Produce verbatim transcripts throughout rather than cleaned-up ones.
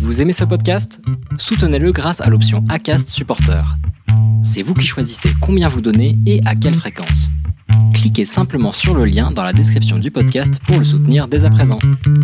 Vous aimez ce podcast ? Soutenez-le grâce à l'option Acast Supporter. C'est vous qui choisissez combien vous donnez et à quelle fréquence. Cliquez simplement sur le lien dans la description du podcast pour le soutenir dès à présent.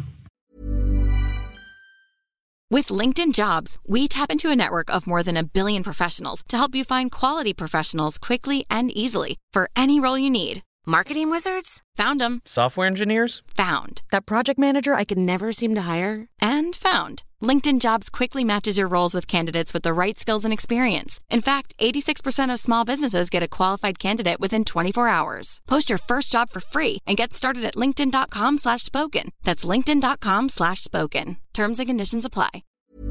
With LinkedIn Jobs, we tap into a network of more than a billion professionals to help you find quality professionals quickly and easily for any role you need. Marketing wizards? Found them. Software engineers? Found. That project manager I could never seem to hire? And found. LinkedIn Jobs quickly matches your roles with candidates with the right skills and experience. In fact, eighty-six percent of small businesses get a qualified candidate within twenty-four hours. Post your first job for free and get started at linkedin.com slash spoken. That's linkedin.com slash spoken. Terms and conditions apply.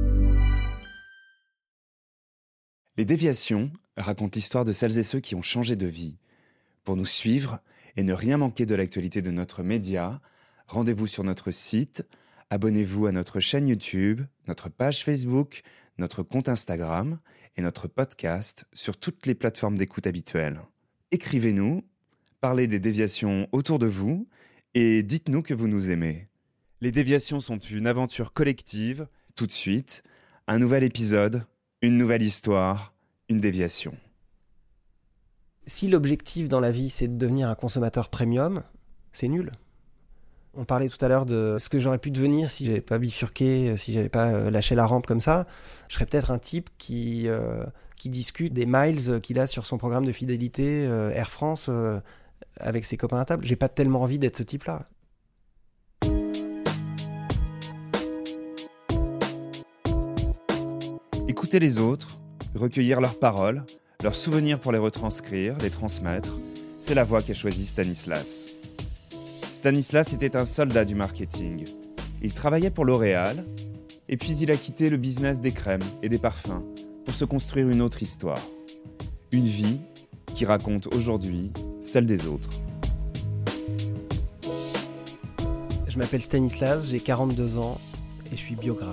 Les déviations racontent l'histoire de celles et ceux qui ont changé de vie. Pour nous suivre et ne rien manquer de l'actualité de notre média, rendez-vous sur notre site, abonnez-vous à notre chaîne YouTube, notre page Facebook, notre compte Instagram et notre podcast sur toutes les plateformes d'écoute habituelles. Écrivez-nous, parlez des déviations autour de vous et dites-nous que vous nous aimez. Les déviations sont une aventure collective. Tout de suite, un nouvel épisode, une nouvelle histoire, une déviation. Si l'objectif dans la vie, c'est de devenir un consommateur premium, c'est nul. On parlait tout à l'heure de ce que j'aurais pu devenir si j'avais pas bifurqué, si j'avais pas lâché la rampe comme ça. Je serais peut-être un type qui, euh, qui discute des miles qu'il a sur son programme de fidélité euh, Air France euh, avec ses copains à table. J'ai pas tellement envie d'être ce type-là. Écouter les autres, recueillir leurs paroles, leurs souvenirs pour les retranscrire, les transmettre, c'est la voie qu'a choisie Stanislas. Stanislas était un soldat du marketing. Il travaillait pour L'Oréal, et puis il a quitté le business des crèmes et des parfums pour se construire une autre histoire. Une vie qui raconte aujourd'hui celle des autres. Je m'appelle Stanislas, j'ai quarante-deux ans et je suis biographe.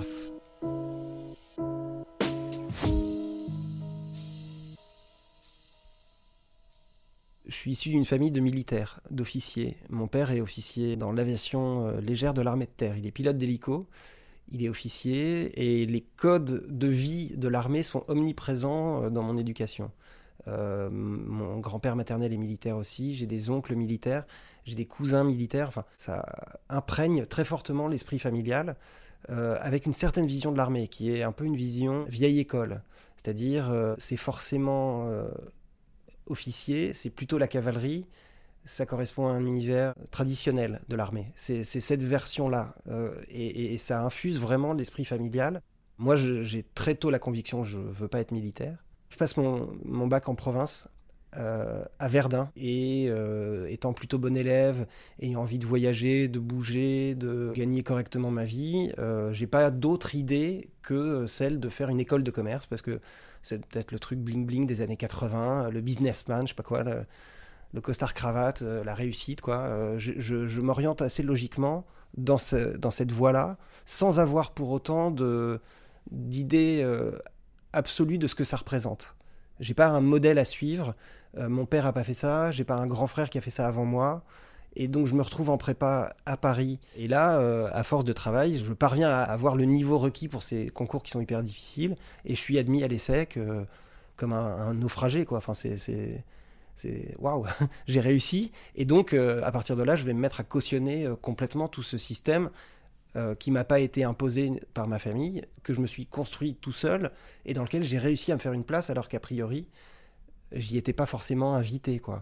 Je suis issu d'une famille de militaires, d'officiers. Mon père est officier dans l'aviation légère de l'armée de terre. Il est pilote d'hélico, il est officier, et les codes de vie de l'armée sont omniprésents dans mon éducation. Euh, mon grand-père maternel est militaire aussi, j'ai des oncles militaires, j'ai des cousins militaires. Enfin, ça imprègne très fortement l'esprit familial, euh, avec une certaine vision de l'armée, qui est un peu une vision vieille école. C'est-à-dire, euh, c'est forcément... Euh, officier, c'est plutôt la cavalerie, ça correspond à un univers traditionnel de l'armée. C'est, c'est cette version-là, euh, et, et ça infuse vraiment l'esprit familial. Moi, je, j'ai très tôt la conviction que je ne veux pas être militaire. Je passe mon, mon bac en province, euh, à Verdun, et euh, étant plutôt bon élève, ayant envie de voyager, de bouger, de gagner correctement ma vie, euh, j'ai pas d'autre idée que celle de faire une école de commerce, parce que c'est peut-être le truc bling-bling des années quatre-vingts, le businessman, je sais pas quoi, le, le costard-cravate, la réussite, quoi. Je, je, je m'oriente assez logiquement dans, ce, dans cette voie-là, sans avoir pour autant de, d'idée euh, absolue de ce que ça représente. J'ai pas un modèle à suivre, euh, mon père a pas fait ça, j'ai pas un grand frère qui a fait ça avant moi, et donc je me retrouve en prépa à Paris. Et là, euh, à force de travail, je parviens à avoir le niveau requis pour ces concours qui sont hyper difficiles, et je suis admis à l'ESSEC euh, comme un, un naufragé, quoi. Enfin, c'est, c'est, c'est waouh, j'ai réussi. Et donc, euh, à partir de là, je vais me mettre à cautionner euh, complètement tout ce système euh, qui m'a pas été imposé par ma famille, que je me suis construit tout seul, et dans lequel j'ai réussi à me faire une place, alors qu'a priori, j'y étais pas forcément invité, quoi.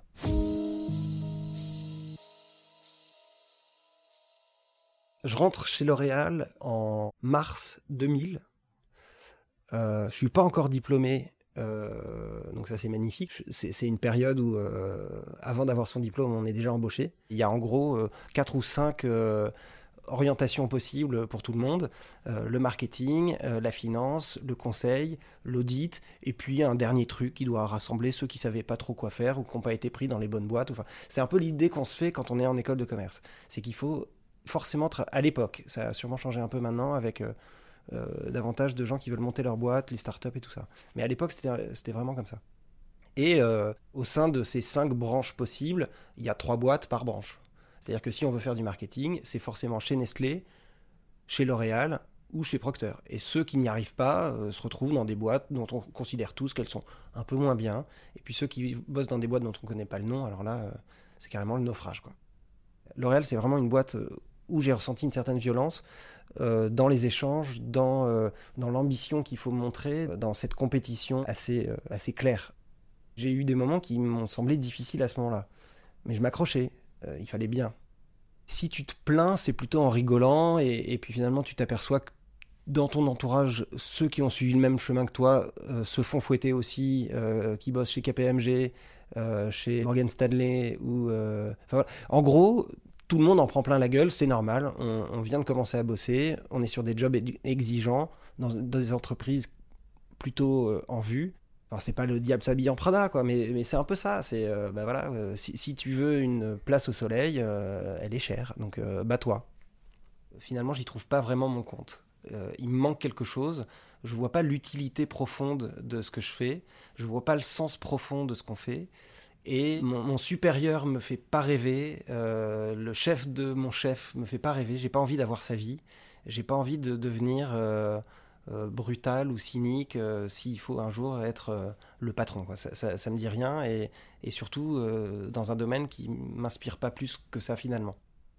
Je rentre chez L'Oréal en mars deux mille. Euh, je suis pas encore diplômé, euh, donc ça c'est magnifique. C'est, c'est une période où, euh, avant d'avoir son diplôme, on est déjà embauché. Il y a en gros euh, quatre ou cinq euh, orientations possibles pour tout le monde. Euh, le marketing, euh, la finance, le conseil, l'audit, et puis un dernier truc qui doit rassembler ceux qui savaient pas trop quoi faire ou qui n'ont pas été pris dans les bonnes boîtes. Enfin, c'est un peu l'idée qu'on se fait quand on est en école de commerce. C'est qu'il faut forcément, tra- à l'époque, ça a sûrement changé un peu maintenant avec euh, euh, davantage de gens qui veulent monter leur boîte, les startups et tout ça. Mais à l'époque, c'était, c'était vraiment comme ça. Et euh, au sein de ces cinq branches possibles, il y a trois boîtes par branche. C'est-à-dire que si on veut faire du marketing, c'est forcément chez Nestlé, chez L'Oréal ou chez Procter. Et ceux qui n'y arrivent pas euh, se retrouvent dans des boîtes dont on considère tous qu'elles sont un peu moins bien. Et puis ceux qui bossent dans des boîtes dont on ne connaît pas le nom, alors là, euh, c'est carrément le naufrage, quoi. L'Oréal, c'est vraiment une boîte où j'ai ressenti une certaine violence euh, dans les échanges, dans, euh, dans l'ambition qu'il faut montrer, dans cette compétition assez, euh, assez claire. J'ai eu des moments qui m'ont semblé difficiles à ce moment-là. Mais je m'accrochais, euh, il fallait bien. Si tu te plains, c'est plutôt en rigolant, et, et puis finalement tu t'aperçois que dans ton entourage, ceux qui ont suivi le même chemin que toi euh, se font fouetter aussi, euh, qui bossent chez K P M G, euh, chez Morgan Stanley, ou... Euh, enfin, voilà. En gros, tout le monde en prend plein la gueule, c'est normal, on, on vient de commencer à bosser, on est sur des jobs exigeants, dans, dans des entreprises plutôt euh, en vue. Enfin, c'est pas le diable s'habille en Prada, quoi, mais, mais c'est un peu ça. C'est, euh, bah voilà, euh, si, si tu veux une place au soleil, euh, elle est chère, donc euh, bats-toi. Finalement, j'y trouve pas vraiment mon compte. Euh, il me manque quelque chose. Je vois pas l'utilité profonde de ce que je fais. Je vois pas le sens profond de ce qu'on fait. Et mon, mon supérieur me fait pas rêver. Euh, le chef de mon chef me fait pas rêver. J'ai pas envie d'avoir sa vie. J'ai pas envie de devenir euh, euh, brutal ou cynique euh, s'il faut un jour être euh, le patron, quoi. Ça, ça, ça me dit rien. Et, et surtout euh, dans un domaine qui m'inspire pas plus que ça finalement.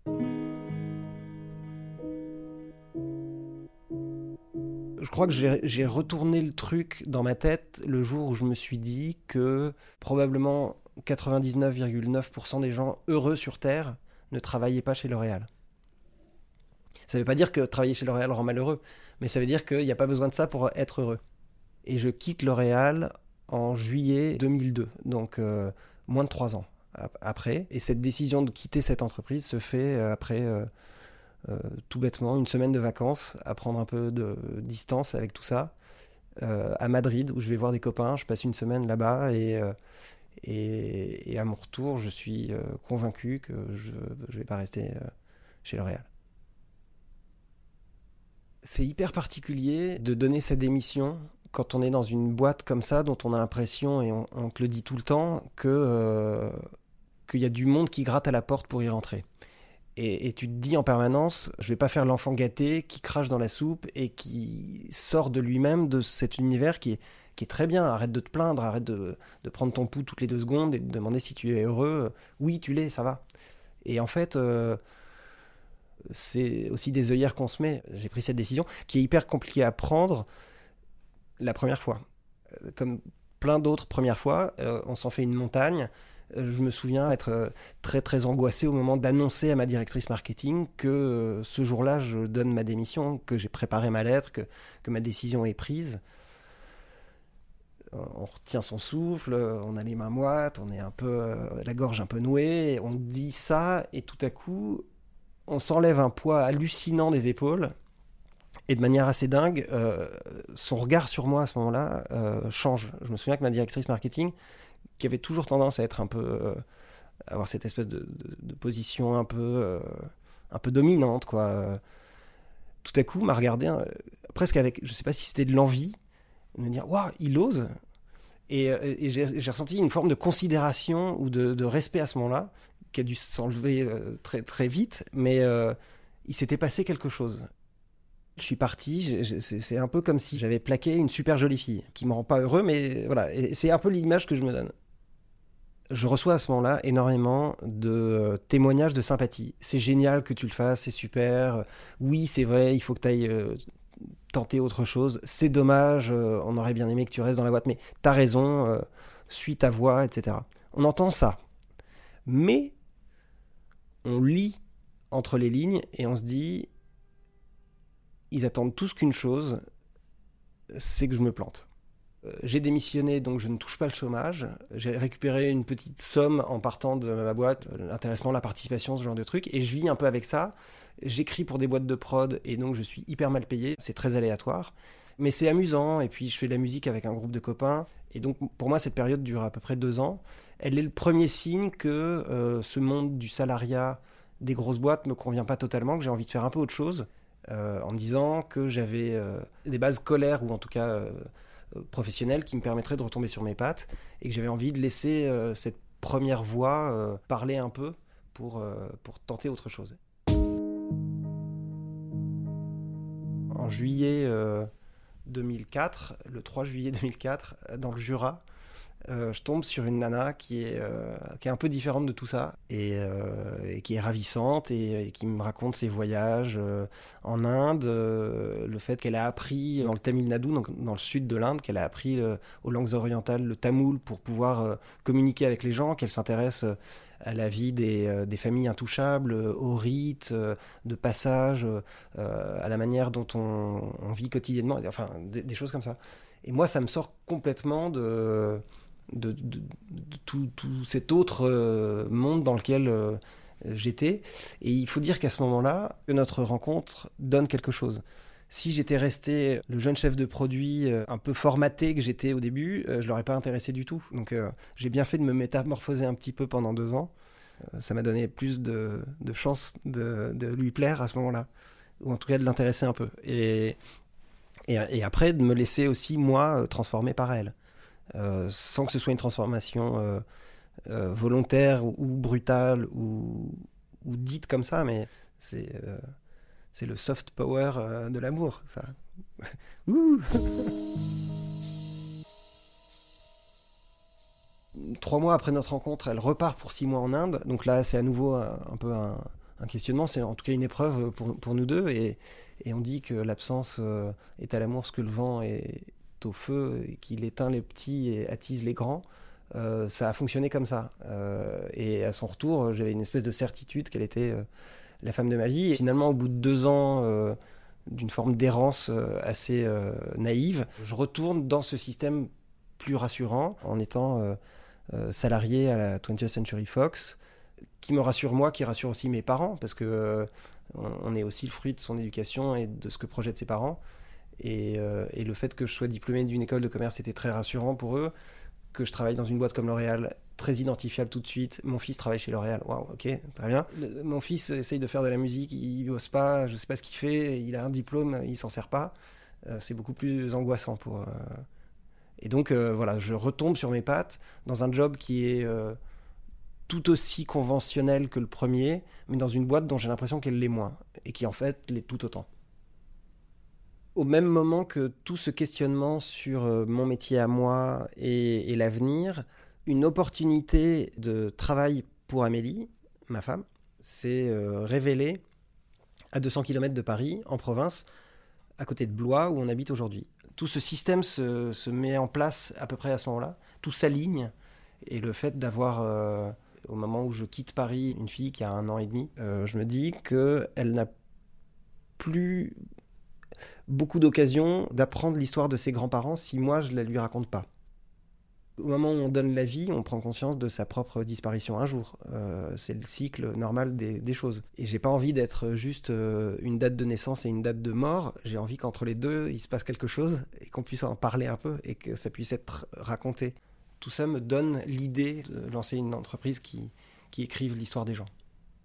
Je crois que j'ai, j'ai retourné le truc dans ma tête le jour où je me suis dit que probablement quatre-vingt-dix-neuf virgule neuf pour cent des gens heureux sur Terre ne travaillaient pas chez L'Oréal. Ça ne veut pas dire que travailler chez L'Oréal rend malheureux, mais ça veut dire qu'il n'y a pas besoin de ça pour être heureux. Et je quitte L'Oréal en juillet deux mille deux, donc euh, moins de trois ans après. Et cette décision de quitter cette entreprise se fait après... Euh, Euh, tout bêtement, une semaine de vacances, à prendre un peu de distance avec tout ça, euh, à Madrid, où je vais voir des copains, je passe une semaine là-bas, et, euh, et, et à mon retour, je suis euh, convaincu que je ne vais pas rester euh, chez L'Oréal. C'est hyper particulier de donner sa démission quand on est dans une boîte comme ça, dont on a l'impression, et on, on te le dit tout le temps, que, euh, qu'il y a du monde qui gratte à la porte pour y rentrer. Et, et tu te dis en permanence, je vais pas faire l'enfant gâté qui crache dans la soupe et qui sort de lui-même de cet univers qui est, qui est très bien. Arrête de te plaindre, arrête de, de prendre ton pouls toutes les deux secondes et de demander si tu es heureux. Oui, tu l'es, ça va. Et en fait, euh, c'est aussi des œillères qu'on se met. J'ai pris cette décision qui est hyper compliquée à prendre la première fois. Comme plein d'autres premières fois, euh, on s'en fait une montagne. Je me souviens être très très angoissé au moment d'annoncer à ma directrice marketing que euh, ce jour-là je donne ma démission, que j'ai préparé ma lettre, que, que ma décision est prise. On retient son souffle, on a les mains moites, on est un peu euh, la gorge un peu nouée, on dit ça et tout à coup on s'enlève un poids hallucinant des épaules et de manière assez dingue, euh, son regard sur moi à ce moment-là euh, change. Je me souviens que ma directrice marketing, qui avait toujours tendance à être un peu euh, avoir cette espèce de, de, de position un peu euh, un peu dominante, quoi. Euh, tout à coup m'a regardé euh, presque avec, je sais pas si c'était de l'envie, de me dire waouh, il ose. Et, et j'ai, j'ai ressenti une forme de considération ou de, de respect à ce moment-là qui a dû s'enlever euh, très très vite, mais euh, il s'était passé quelque chose. Je suis parti, j'ai, j'ai, c'est, c'est un peu comme si j'avais plaqué une super jolie fille, qui me rend pas heureux, mais voilà, et c'est un peu l'image que je me donne. Je reçois à ce moment-là énormément de euh, témoignages de sympathie. C'est génial que tu le fasses, c'est super. Oui, c'est vrai, il faut que tu ailles euh, tenter autre chose. C'est dommage, euh, on aurait bien aimé que tu restes dans la boîte, mais t'as raison, euh, suis ta voix, et cetera. On entend ça. Mais on lit entre les lignes et on se dit... Ils attendent tous qu'une chose, c'est que je me plante. Euh, j'ai démissionné, donc je ne touche pas le chômage. J'ai récupéré une petite somme en partant de ma boîte, l'intéressement, la participation, ce genre de trucs, et je vis un peu avec ça. J'écris pour des boîtes de prod, et donc je suis hyper mal payé. C'est très aléatoire, mais c'est amusant, et puis je fais de la musique avec un groupe de copains. Et donc pour moi, cette période dure à peu près deux ans. Elle est le premier signe que euh, ce monde du salariat des grosses boîtes me convient pas totalement, que j'ai envie de faire un peu autre chose. Euh, en me disant que j'avais euh, des bases scolaires ou en tout cas euh, professionnelles qui me permettraient de retomber sur mes pattes et que j'avais envie de laisser euh, cette première voix euh, parler un peu pour, euh, pour tenter autre chose. En en juillet euh, deux mille quatre, le trois juillet deux mille quatre, dans le Jura, euh, je tombe sur une nana qui est, euh, qui est un peu différente de tout ça et, euh, et qui est ravissante et, et qui me raconte ses voyages euh, en Inde, euh, le fait qu'elle a appris dans le Tamil Nadu, donc dans le sud de l'Inde, qu'elle a appris euh, aux langues orientales le tamoul pour pouvoir euh, communiquer avec les gens, qu'elle s'intéresse euh, à la vie des, euh, des familles intouchables, euh, aux rites, euh, de passage, euh, à la manière dont on, on vit quotidiennement, enfin des, des choses comme ça. Et moi, ça me sort complètement de... de, de, de tout, tout cet autre euh, monde dans lequel euh, j'étais. Et il faut dire qu'à ce moment-là, que notre rencontre donne quelque chose. Si j'étais resté le jeune chef de produit euh, un peu formaté que j'étais au début, euh, je ne l'aurais pas intéressé du tout. Donc euh, j'ai bien fait de me métamorphoser un petit peu pendant deux ans. Euh, ça m'a donné plus de, de chances de, de lui plaire à ce moment-là. Ou en tout cas de l'intéresser un peu. Et, et, et après, de me laisser aussi, moi, transformer par elle. Euh, sans que ce soit une transformation euh, euh, volontaire ou, ou brutale ou, ou dite comme ça, mais c'est, euh, c'est le soft power euh, de l'amour, ça. Ouh. Trois mois après notre rencontre, elle repart pour six mois en Inde, donc là c'est à nouveau un, un peu un, un questionnement, c'est en tout cas une épreuve pour, pour nous deux, et, et on dit que l'absence euh, est à l'amour ce que le vent est au feu, qu'il éteint les petits et attise les grands. Euh, ça a fonctionné comme ça. Euh, et à son retour, j'avais une espèce de certitude qu'elle était euh, la femme de ma vie. Et finalement, au bout de deux ans euh, d'une forme d'errance euh, assez euh, naïve, je retourne dans ce système plus rassurant en étant euh, euh, salarié à la twentieth Century Fox, qui me rassure moi, qui rassure aussi mes parents, parce que euh, on est aussi le fruit de son éducation et de ce que projettent ses parents. Et, euh, et le fait que je sois diplômé d'une école de commerce était très rassurant pour eux, que je travaille dans une boîte comme L'Oréal, très identifiable tout de suite. Mon fils travaille chez L'Oréal, waouh, ok, très bien. Le, mon fils essaye de faire de la musique, il bosse pas, je sais pas ce qu'il fait, il a un diplôme, il s'en sert pas. Euh, c'est beaucoup plus angoissant pour... Euh... Et donc euh, voilà, je retombe sur mes pattes dans un job qui est euh, tout aussi conventionnel que le premier, mais dans une boîte dont j'ai l'impression qu'elle l'est moins, et qui en fait l'est tout autant. Au même moment que tout ce questionnement sur mon métier à moi et, et l'avenir, une opportunité de travail pour Amélie, ma femme, s'est euh, révélée à deux cents kilomètres de Paris, en province, à côté de Blois, où on habite aujourd'hui. Tout ce système se, se met en place à peu près à ce moment-là, tout s'aligne, et le fait d'avoir, euh, au moment où je quitte Paris, une fille qui a un an et demi, euh, je me dis qu'elle n'a plus... beaucoup d'occasions d'apprendre l'histoire de ses grands-parents si moi je ne la lui raconte pas. Au moment où on donne la vie, on prend conscience de sa propre disparition un jour. Euh, c'est le cycle normal des, des choses. Et j'ai pas envie d'être juste euh, une date de naissance et une date de mort. J'ai envie qu'entre les deux, il se passe quelque chose et qu'on puisse en parler un peu et que ça puisse être raconté. Tout ça me donne l'idée de lancer une entreprise qui, qui écrive l'histoire des gens.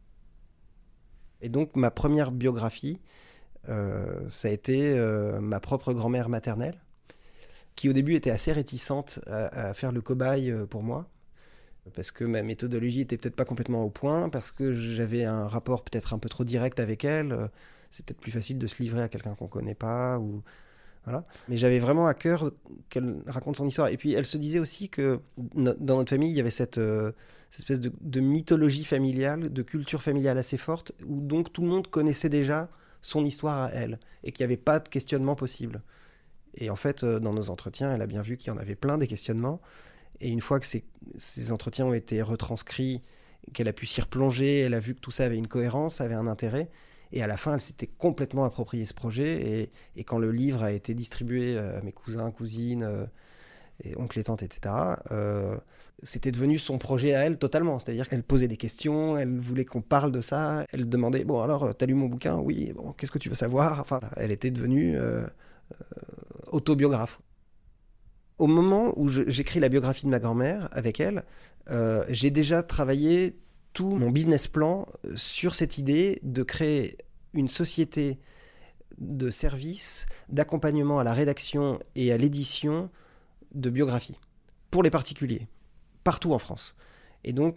Et donc ma première biographie, Euh, ça a été euh, ma propre grand-mère maternelle, qui au début était assez réticente à, à faire le cobaye pour moi, parce que ma méthodologie était peut-être pas complètement au point, parce que j'avais un rapport peut-être un peu trop direct avec elle. C'est peut-être plus facile de se livrer à quelqu'un qu'on connaît pas, ou voilà. Mais j'avais vraiment à cœur qu'elle raconte son histoire. Et puis elle se disait aussi que no- dans notre famille, il y avait cette, euh, cette espèce de, de mythologie familiale, de culture familiale assez forte, où donc tout le monde connaissait déjà son histoire à elle, et qu'il n'y avait pas de questionnement possible. Et en fait, dans nos entretiens, elle a bien vu qu'il y en avait plein des questionnements, et une fois que ces, ces entretiens ont été retranscrits, qu'elle a pu s'y replonger, elle a vu que tout ça avait une cohérence, avait un intérêt, et à la fin, elle s'était complètement approprié ce projet, et, et quand le livre a été distribué à mes cousins, cousines, euh, et oncles et tantes, et cetera, euh, c'était devenu son projet à elle totalement. C'est-à-dire qu'elle posait des questions, elle voulait qu'on parle de ça, elle demandait « Bon, alors, t'as lu mon bouquin ? Oui, bon, qu'est-ce que tu veux savoir ?» Enfin, elle était devenue euh, euh, autobiographe. Au moment où je, j'écris la biographie de ma grand-mère avec elle, euh, j'ai déjà travaillé tout mon business plan sur cette idée de créer une société de services, d'accompagnement à la rédaction et à l'édition de biographie, pour les particuliers, partout en France. Et donc,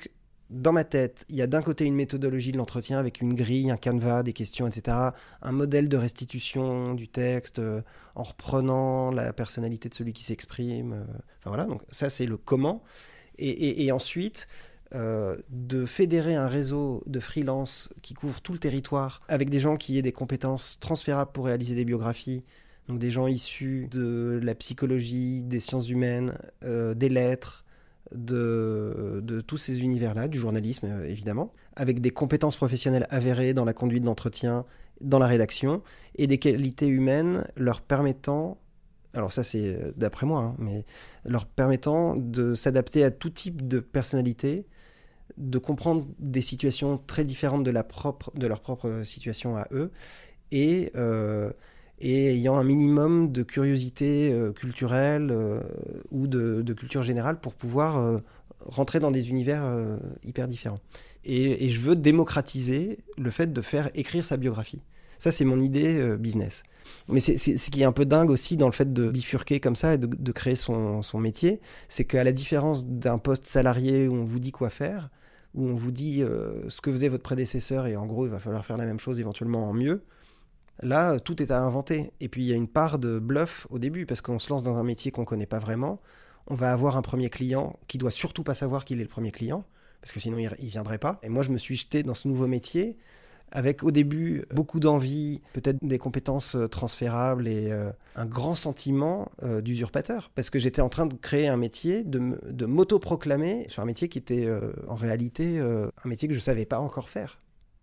dans ma tête, il y a d'un côté une méthodologie de l'entretien avec une grille, un canevas, des questions, et cetera, un modèle de restitution du texte euh, en reprenant la personnalité de celui qui s'exprime. Euh, enfin voilà, donc ça c'est le comment. Et, et, et ensuite, euh, de fédérer un réseau de freelance qui couvre tout le territoire avec des gens qui aient des compétences transférables pour réaliser des biographies, donc des gens issus de la psychologie, des sciences humaines, euh, des lettres, De, de tous ces univers-là, du journalisme euh, évidemment, avec des compétences professionnelles avérées dans la conduite d'entretien, dans la rédaction, et des qualités humaines leur permettant, alors ça c'est d'après moi, hein, mais leur permettant de s'adapter à tout type de personnalité, de comprendre des situations très différentes de, la propre, de leur propre situation à eux, et... Euh, et ayant un minimum de curiosité euh, culturelle euh, ou de, de culture générale pour pouvoir euh, rentrer dans des univers euh, hyper différents. Et, et je veux démocratiser le fait de faire écrire sa biographie. Ça, c'est mon idée euh, business. Mais c'est, c'est, ce qui est un peu dingue aussi dans le fait de bifurquer comme ça et de, de créer son, son métier, c'est qu'à la différence d'un poste salarié où on vous dit quoi faire, où on vous dit euh, ce que faisait votre prédécesseur et en gros, il va falloir faire la même chose éventuellement en mieux, là, tout est à inventer. Et puis, il y a une part de bluff au début, parce qu'on se lance dans un métier qu'on ne connaît pas vraiment. On va avoir un premier client qui doit surtout pas savoir qu'il est le premier client, parce que sinon, il ne viendrait pas. Et moi, je me suis jeté dans ce nouveau métier, avec au début beaucoup d'envie, peut-être des compétences transférables et euh, un grand sentiment euh, d'usurpateur, parce que j'étais en train de créer un métier, de, de m'auto-proclamer sur un métier qui était euh, en réalité euh, un métier que je ne savais pas encore faire.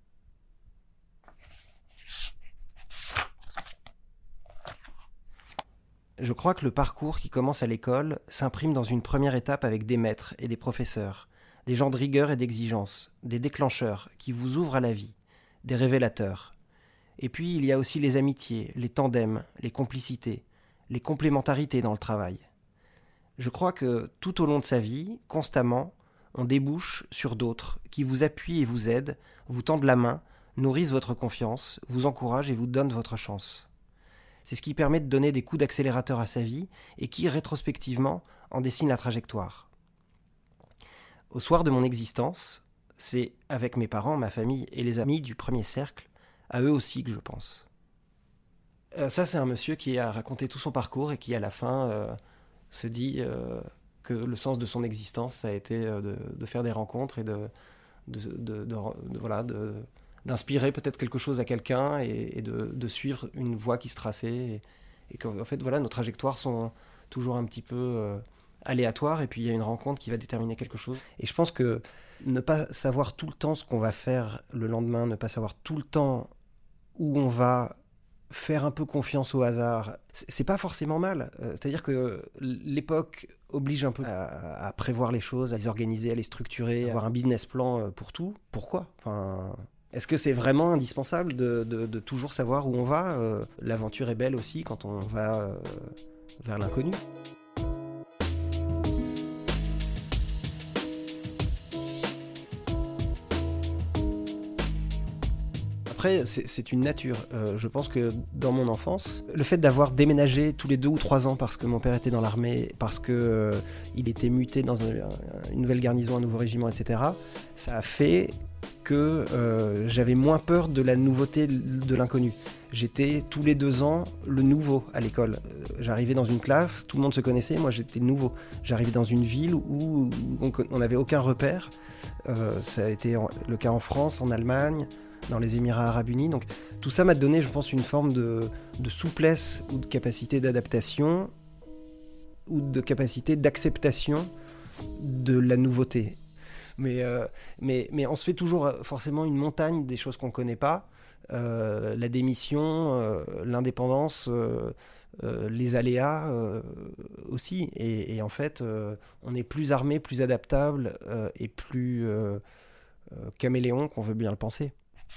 Je crois que le parcours qui commence à l'école s'imprime dans une première étape avec des maîtres et des professeurs, des gens de rigueur et d'exigence, des déclencheurs qui vous ouvrent à la vie, des révélateurs. Et puis il y a aussi les amitiés, les tandems, les complicités, les complémentarités dans le travail. Je crois que tout au long de sa vie, constamment, on débouche sur d'autres qui vous appuient et vous aident, vous tendent la main, nourrissent votre confiance, vous encouragent et vous donnent votre chance. C'est ce qui permet de donner des coups d'accélérateur à sa vie et qui, rétrospectivement, en dessine la trajectoire. Au soir de mon existence, c'est avec mes parents, ma famille et les amis du premier cercle, à eux aussi que je pense. Euh, ça, c'est un monsieur qui a raconté tout son parcours et qui, à la fin, euh, se dit euh, que le sens de son existence, ça a été euh, de, de faire des rencontres et de, de, de, de, de, de voilà, de... d'inspirer peut-être quelque chose à quelqu'un et, et de, de suivre une voie qui se traçait et, et qu'en fait voilà, nos trajectoires sont toujours un petit peu euh, aléatoires et puis il y a une rencontre qui va déterminer quelque chose. Et je pense que ne pas savoir tout le temps ce qu'on va faire le lendemain, ne pas savoir tout le temps où on va, faire un peu confiance au hasard, c'est pas forcément mal. C'est-à-dire que l'époque oblige un peu à, à prévoir les choses, à les organiser, à les structurer, à avoir un business plan pour tout. Pourquoi ? Enfin... Est-ce que c'est vraiment indispensable de, de, de toujours savoir où on va ? euh, L'aventure est belle aussi quand on va euh, vers l'inconnu. Après, c'est, c'est une nature. Euh, je pense que dans mon enfance, le fait d'avoir déménagé tous les deux ou trois ans parce que mon père était dans l'armée, parce qu'il euh, était muté dans un, un, une nouvelle garnison, un nouveau régiment, et cetera, ça a fait que euh, j'avais moins peur de la nouveauté, de l'inconnu. J'étais tous les deux ans le nouveau à l'école. J'arrivais dans une classe, tout le monde se connaissait, moi j'étais nouveau. J'arrivais dans une ville où on n'avait aucun repère. Euh, ça a été le cas en France, en Allemagne, dans les Émirats Arabes Unis. Donc tout ça m'a donné, je pense, une forme de, de souplesse ou de capacité d'adaptation ou de capacité d'acceptation de la nouveauté. Mais, euh, mais, mais on se fait toujours forcément une montagne des choses qu'on ne connaît pas. Euh, la démission, euh, l'indépendance, euh, euh, les aléas euh, aussi. Et, et en fait, euh, on est plus armé, plus adaptable euh, et plus euh, euh, caméléon qu'on veut bien le penser.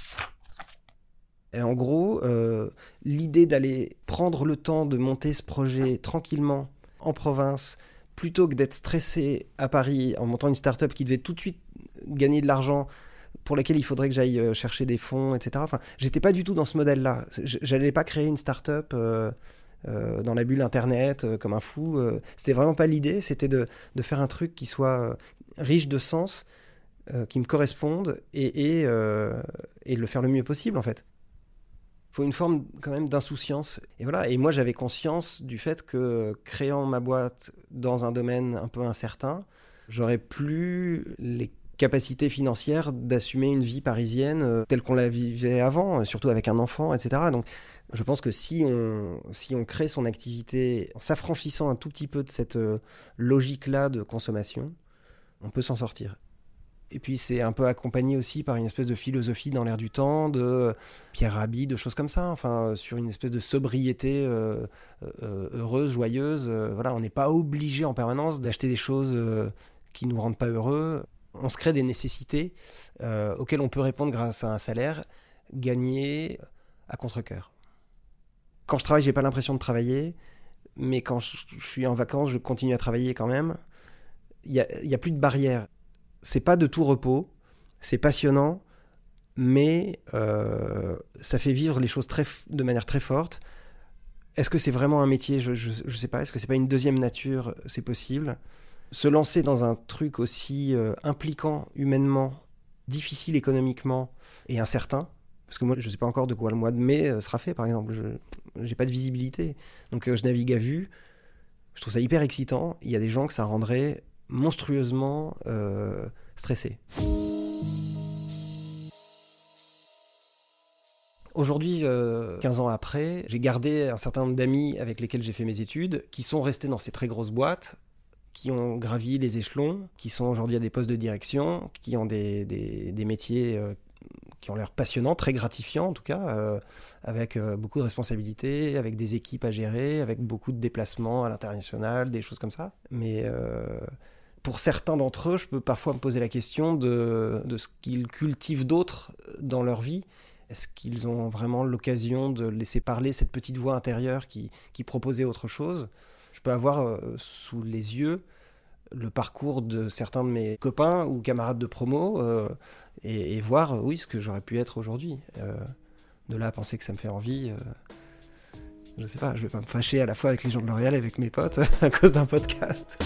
Et en gros, euh, l'idée d'aller prendre le temps de monter ce projet tranquillement en province, plutôt que d'être stressé à Paris en montant une start-up qui devait tout de suite gagner de l'argent, pour laquelle il faudrait que j'aille chercher des fonds, et cetera. Enfin, j'étais pas du tout dans ce modèle-là. J'allais pas créer une start-up euh, euh, dans la bulle Internet euh, comme un fou. Euh, c'était vraiment pas l'idée. C'était de, de faire un truc qui soit euh, riche de sens, euh, qui me correspondent et, et, euh, et le faire le mieux possible en fait. Il faut une forme quand même d'insouciance. Et voilà. Et moi j'avais conscience du fait que créant ma boîte dans un domaine un peu incertain, j'aurais plus les capacités financières d'assumer une vie parisienne euh, telle qu'on la vivait avant, surtout avec un enfant, et cetera. Donc je pense que si on, si on crée son activité en s'affranchissant un tout petit peu de cette euh, logique-là de consommation, on peut s'en sortir. Et puis c'est un peu accompagné aussi par une espèce de philosophie dans l'air du temps, de Pierre Rabhi, de choses comme ça, enfin sur une espèce de sobriété euh, euh, heureuse, joyeuse. Euh, voilà, on n'est pas obligé en permanence d'acheter des choses euh, qui nous rendent pas heureux. On se crée des nécessités euh, auxquelles on peut répondre grâce à un salaire gagné à contre-cœur. Quand je travaille, j'ai pas l'impression de travailler, mais quand je suis en vacances, je continue à travailler quand même. Il y a, il y a plus de barrières. C'est pas de tout repos, c'est passionnant, mais euh, ça fait vivre les choses très, de manière très forte. Est-ce que c'est vraiment un métier ? Je, je, je sais pas. Est-ce que c'est pas une deuxième nature ? C'est possible. Se lancer dans un truc aussi euh, impliquant humainement, difficile économiquement et incertain, parce que moi je sais pas encore de quoi le mois de mai euh, sera fait par exemple, je j'ai pas de visibilité, donc euh, je navigue à vue, je trouve ça hyper excitant. Il y a des gens que ça rendrait monstrueusement euh, stressés. Aujourd'hui, euh, quinze ans après, j'ai gardé un certain nombre d'amis avec lesquels j'ai fait mes études, qui sont restés dans ces très grosses boîtes, qui ont gravi les échelons, qui sont aujourd'hui à des postes de direction, qui ont des, des, des métiers euh, qui ont l'air passionnants, très gratifiants en tout cas, euh, avec euh, beaucoup de responsabilités, avec des équipes à gérer, avec beaucoup de déplacements à l'international, des choses comme ça. Mais euh, pour certains d'entre eux, je peux parfois me poser la question de, de ce qu'ils cultivent d'autres dans leur vie. Est-ce qu'ils ont vraiment l'occasion de laisser parler cette petite voix intérieure qui, qui proposait autre chose ? Je peux avoir euh, sous les yeux le parcours de certains de mes copains ou camarades de promo euh, et, et voir, euh, oui, ce que j'aurais pu être aujourd'hui. Euh, de là à penser que ça me fait envie, euh, je sais pas, je vais pas me fâcher à la fois avec les gens de L'Oréal et avec mes potes à cause d'un podcast.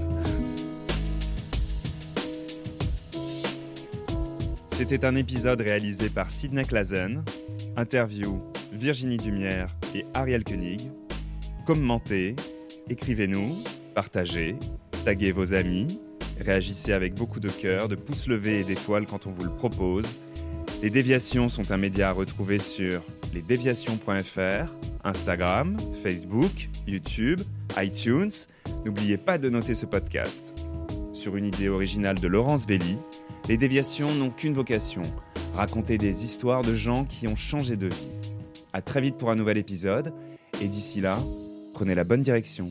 C'était un épisode réalisé par Sidney Clazen, interview Virginie Dumière et Ariel Koenig. Commentez, écrivez-nous, partagez, taguez vos amis, réagissez avec beaucoup de cœur, de pouces levés et d'étoiles quand on vous le propose. Les Déviations sont un média à retrouver sur lesdéviations point f r, Instagram, Facebook, YouTube, iTunes. N'oubliez pas de noter ce podcast. Sur une idée originale de Laurence Velli, Les Déviations n'ont qu'une vocation, raconter des histoires de gens qui ont changé de vie. À très vite pour un nouvel épisode, et d'ici là, prenez la bonne direction.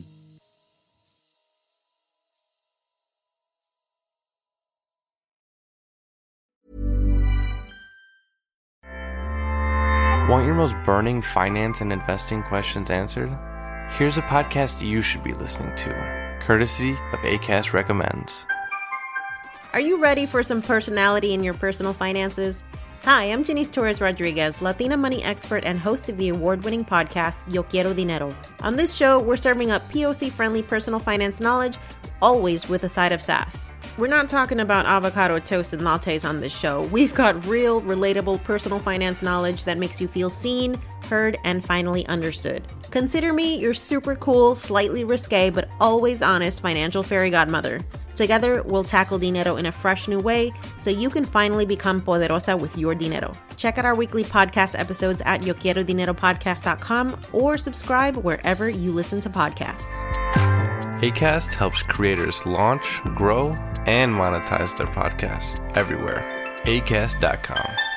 Want your most burning finance and investing questions answered? Here's a podcast you should be listening to, courtesy of Acast Recommends. Are you ready for some personality in your personal finances? Hi, I'm Janice Torres Rodriguez, Latina money expert and host of the award-winning podcast, Yo Quiero Dinero. On this show, we're serving up P O C-friendly personal finance knowledge, always with a side of sass. We're not talking about avocado toast and lattes on this show. We've got real, relatable personal finance knowledge that makes you feel seen, heard, and finally understood. Consider me your super cool, slightly risque, but always honest financial fairy godmother. Together, we'll tackle dinero in a fresh new way so you can finally become poderosa with your dinero. Check out our weekly podcast episodes at yo quiero dinero podcast dot com or subscribe wherever you listen to podcasts. Acast helps creators launch, grow, and monetize their podcasts everywhere. acast dot com.